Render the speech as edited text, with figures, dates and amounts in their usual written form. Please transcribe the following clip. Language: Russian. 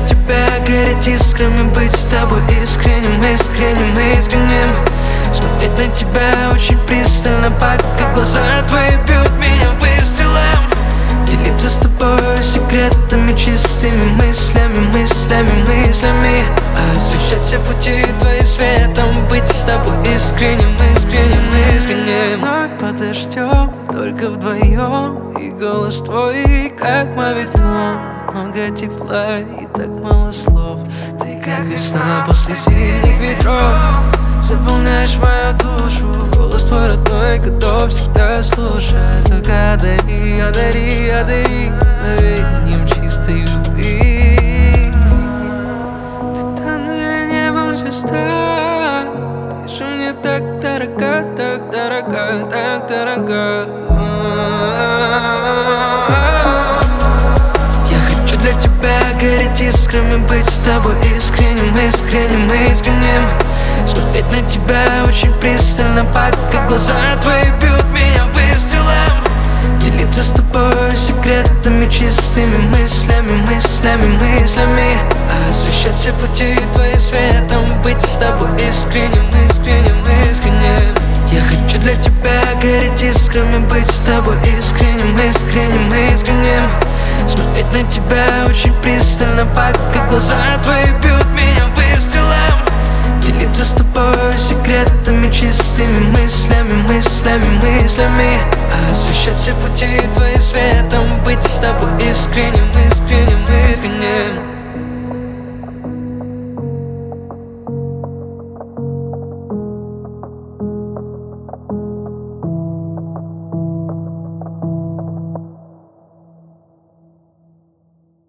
тебя гореть искрами, быть с тобой искренним, искренним, искренним. Смотреть на тебя очень пристально, пока глаза твои бьют меня выстрелом. Делиться с тобой секретами, чистыми мыслями, мыслями, мыслями. Освещать все пути твои светом, быть с тобой искренним, искренним, искренним. Вновь подождем, только вдвоем. И голос твой, как мавитон. Много тепла и так мало слов. Ты как весна после зимних ветров. Заполняешь мою душу. Голос твой родной, готов всегда слушать. Только одари, одари, одари мгновением чистой любви. Ты тоннель небом звезда. Ты же мне так дорога, так дорога, так дорога. Я хочу для тебя гореть искрами, быть с тобой искренним, искренним, искренним. Смотреть на тебя очень пристально, пока глаза твои бьют меня выстрелом. Делиться с тобой секретами, чистыми мыслями, мыслями, мыслями. Освещать все пути твои светом, быть с тобой искренним, искренним, искренним. Я хочу для тебя гореть искрами, быть с тобой искренним, искренним, искренним. Смотреть на тебя очень пристально, пока глаза твои бьют меня выстрелом. Делиться с тобой секретами, чистыми мыслями, мыслями, мыслями. Освещать все пути твои светом, быть с тобой искренним, искренним, искренним.